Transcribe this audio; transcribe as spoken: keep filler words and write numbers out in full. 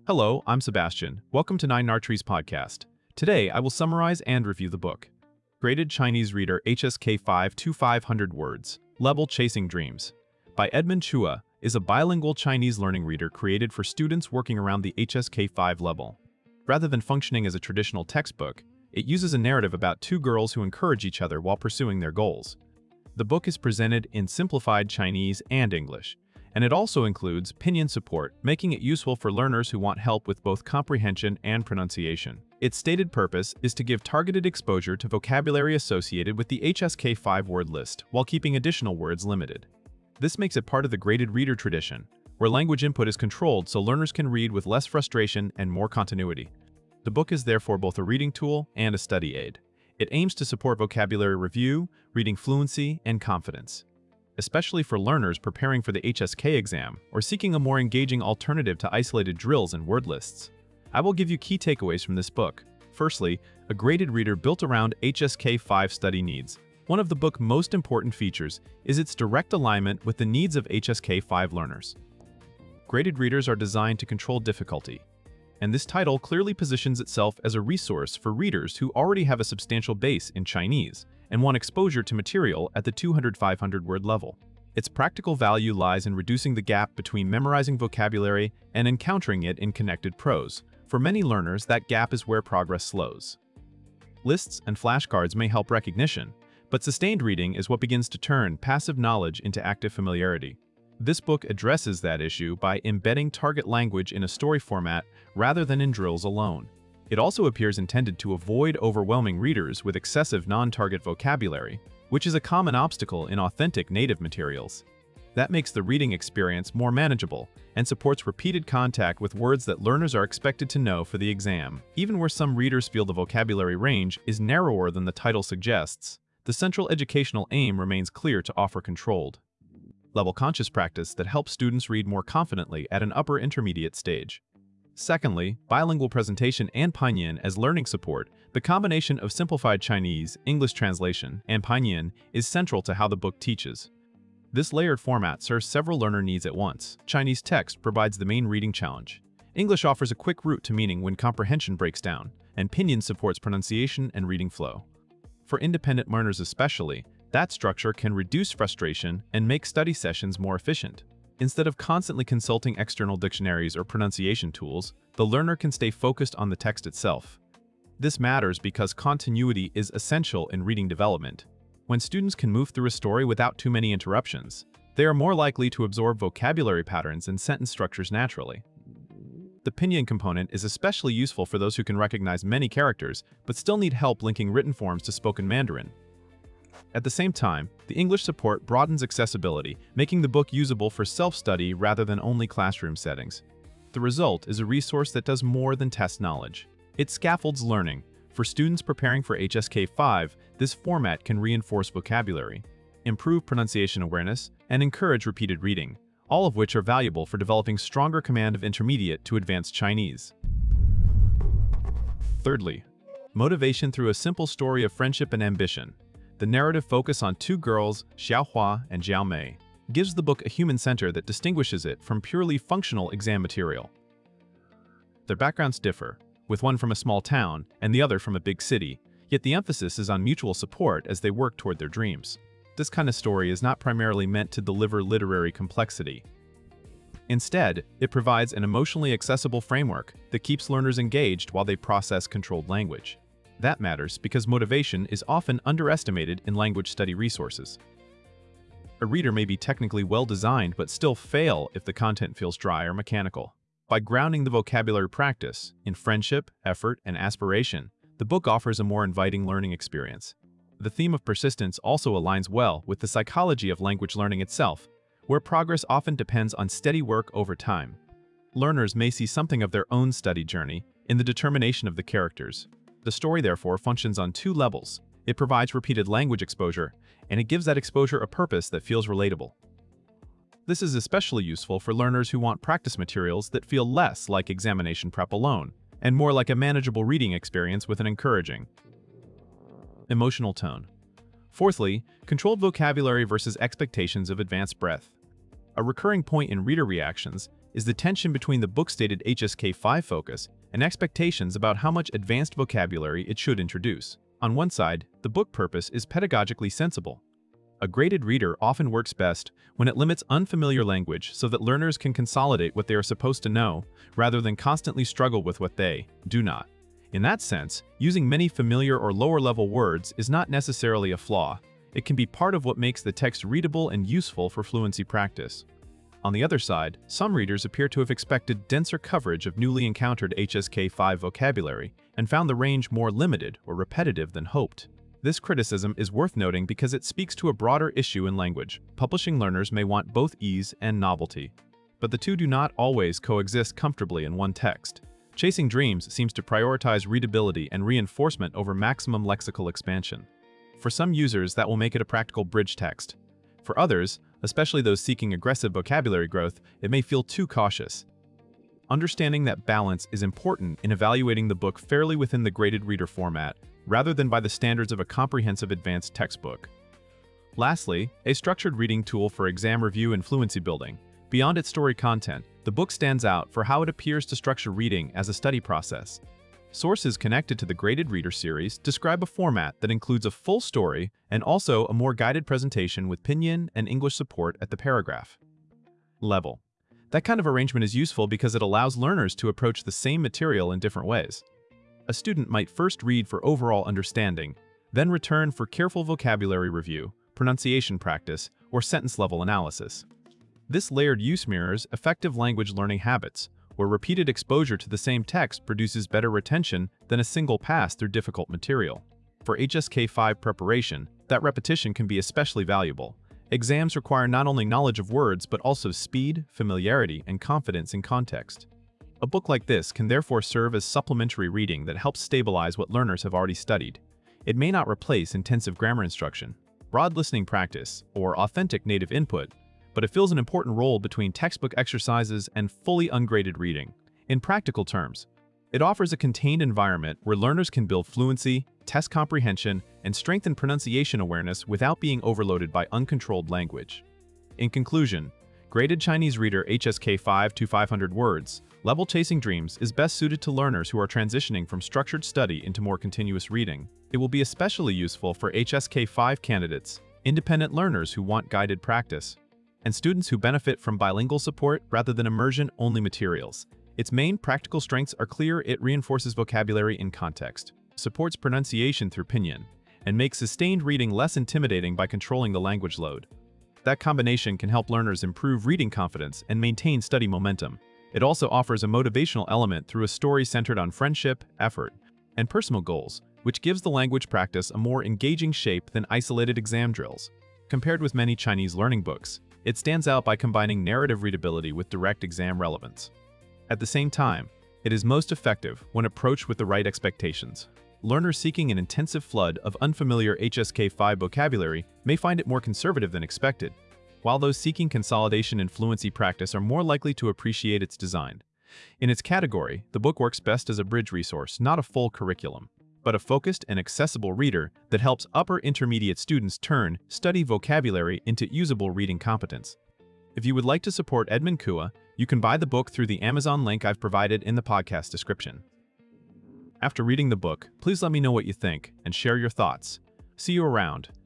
Hello, I'm Sebastian. Welcome to Nine Nartree's podcast. Today, I will summarize and review the book. Graded Chinese Reader H S K five to five hundred Words, Level Chasing Dreams, by Edmund Chua, is a bilingual Chinese learning reader created for students working around the H S K five level. Rather than functioning as a traditional textbook, it uses a narrative about two girls who encourage each other while pursuing their goals. The book is presented in simplified Chinese and English, and it also includes pinyin support, making it useful for learners who want help with both comprehension and pronunciation. Its stated purpose is to give targeted exposure to vocabulary associated with the H S K five word list while keeping additional words limited. This makes it part of the graded reader tradition, where language input is controlled so learners can read with less frustration and more continuity. The book is therefore both a reading tool and a study aid. It aims to support vocabulary review, reading fluency, and confidence, especially for learners preparing for the H S K exam or seeking a more engaging alternative to isolated drills and word lists. I will give you key takeaways from this book. Firstly, a graded reader built around H S K five study needs. One of the book's most important features is its direct alignment with the needs of H S K five learners. Graded readers are designed to control difficulty, and this title clearly positions itself as a resource for readers who already have a substantial base in Chinese and want exposure to material at the two hundred to five hundred word level. Its practical value lies in reducing the gap between memorizing vocabulary and encountering it in connected prose. For many learners, that gap is where progress slows. Lists and flashcards may help recognition, but sustained reading is what begins to turn passive knowledge into active familiarity. This book addresses that issue by embedding target language in a story format rather than in drills alone. It also appears intended to avoid overwhelming readers with excessive non-target vocabulary, which is a common obstacle in authentic native materials. That makes the reading experience more manageable and supports repeated contact with words that learners are expected to know for the exam. Even where some readers feel the vocabulary range is narrower than the title suggests, the central educational aim remains clear to offer controlled, level-conscious practice that helps students read more confidently at an upper intermediate stage. Secondly, bilingual presentation and pinyin as learning support. The combination of simplified Chinese, English translation, and pinyin is central to how the book teaches. This layered format serves several learner needs at once. Chinese text provides the main reading challenge. English offers a quick route to meaning when comprehension breaks down, and pinyin supports pronunciation and reading flow. For independent learners especially, that structure can reduce frustration and make study sessions more efficient. Instead of constantly consulting external dictionaries or pronunciation tools, the learner can stay focused on the text itself. This matters because continuity is essential in reading development. When students can move through a story without too many interruptions, they are more likely to absorb vocabulary patterns and sentence structures naturally. The pinyin component is especially useful for those who can recognize many characters but still need help linking written forms to spoken Mandarin. At the same time, the English support broadens accessibility, making the book usable for self-study rather than only classroom settings. The result is a resource that does more than test knowledge. It scaffolds learning. For students preparing for H S K five, this format can reinforce vocabulary, improve pronunciation awareness, and encourage repeated reading, all of which are valuable for developing stronger command of intermediate to advanced Chinese. Thirdly, motivation through a simple story of friendship and ambition. The narrative focus on two girls, Xiaohua and Jiaomei, gives the book a human center that distinguishes it from purely functional exam material. Their backgrounds differ, with one from a small town and the other from a big city, yet the emphasis is on mutual support as they work toward their dreams. This kind of story is not primarily meant to deliver literary complexity. Instead, it provides an emotionally accessible framework that keeps learners engaged while they process controlled language. That matters because motivation is often underestimated in language study resources. A reader may be technically well-designed but still fail if the content feels dry or mechanical. By grounding the vocabulary practice in friendship, effort, and aspiration, the book offers a more inviting learning experience. The theme of persistence also aligns well with the psychology of language learning itself, where progress often depends on steady work over time. Learners may see something of their own study journey in the determination of the characters. The story, therefore, functions on two levels. It provides repeated language exposure, and it gives that exposure a purpose that feels relatable. This is especially useful for learners who want practice materials that feel less like examination prep alone, and more like a manageable reading experience with an encouraging emotional tone. Fourthly, controlled vocabulary versus expectations of advanced breadth. A recurring point in reader reactions is the tension between the book's stated H S K five focus and expectations about how much advanced vocabulary it should introduce. On one side, the book purpose is pedagogically sensible. A graded reader often works best when it limits unfamiliar language so that learners can consolidate what they are supposed to know rather than constantly struggle with what they do not. In that sense, using many familiar or lower-level words is not necessarily a flaw. It can be part of what makes the text readable and useful for fluency practice. On the other side, some readers appear to have expected denser coverage of newly encountered H S K five vocabulary and found the range more limited or repetitive than hoped. This criticism is worth noting because it speaks to a broader issue in language. Publishing learners may want both ease and novelty, but the two do not always coexist comfortably in one text. Chasing Dreams seems to prioritize readability and reinforcement over maximum lexical expansion. For some users, that will make it a practical bridge text. For others, especially those seeking aggressive vocabulary growth, it may feel too cautious. Understanding that balance is important in evaluating the book fairly within the graded reader format, rather than by the standards of a comprehensive advanced textbook. Lastly, a structured reading tool for exam review and fluency building. Beyond its story content, the book stands out for how it appears to structure reading as a study process. Sources connected to the Graded Reader series describe a format that includes a full story and also a more guided presentation with pinyin and English support at the paragraph level. That kind of arrangement is useful because it allows learners to approach the same material in different ways. A student might first read for overall understanding, then return for careful vocabulary review, pronunciation practice, or sentence-level analysis. This layered use mirrors effective language learning habits, where repeated exposure to the same text produces better retention than a single pass through difficult material. For H S K five preparation, that repetition can be especially valuable. Exams require not only knowledge of words but also speed, familiarity, and confidence in context. A book like this can therefore serve as supplementary reading that helps stabilize what learners have already studied. It may not replace intensive grammar instruction, broad listening practice, or authentic native input, but it fills an important role between textbook exercises and fully ungraded reading. In practical terms, it offers a contained environment where learners can build fluency, test comprehension, and strengthen pronunciation awareness without being overloaded by uncontrolled language. In conclusion, Graded Chinese Reader H S K five to five hundred words, Level Chasing Dreams is best suited to learners who are transitioning from structured study into more continuous reading. It will be especially useful for H S K five candidates, independent learners who want guided practice, and students who benefit from bilingual support rather than immersion-only materials. Its main practical strengths are clear. It reinforces vocabulary in context, supports pronunciation through pinyin, and makes sustained reading less intimidating by controlling the language load. That combination can help learners improve reading confidence and maintain study momentum. It also offers a motivational element through a story centered on friendship, effort, and personal goals, which gives the language practice a more engaging shape than isolated exam drills. Compared with many Chinese learning books, it stands out by combining narrative readability with direct exam relevance. At the same time, it is most effective when approached with the right expectations. Learners seeking an intensive flood of unfamiliar H S K five vocabulary may find it more conservative than expected, while those seeking consolidation and fluency practice are more likely to appreciate its design. In its category, the book works best as a bridge resource, not a full curriculum, but a focused and accessible reader that helps upper intermediate students turn study vocabulary into usable reading competence. If you would like to support Edmund Kua, you can buy the book through the Amazon link I've provided in the podcast description. After reading the book, please let me know what you think and share your thoughts. See you around.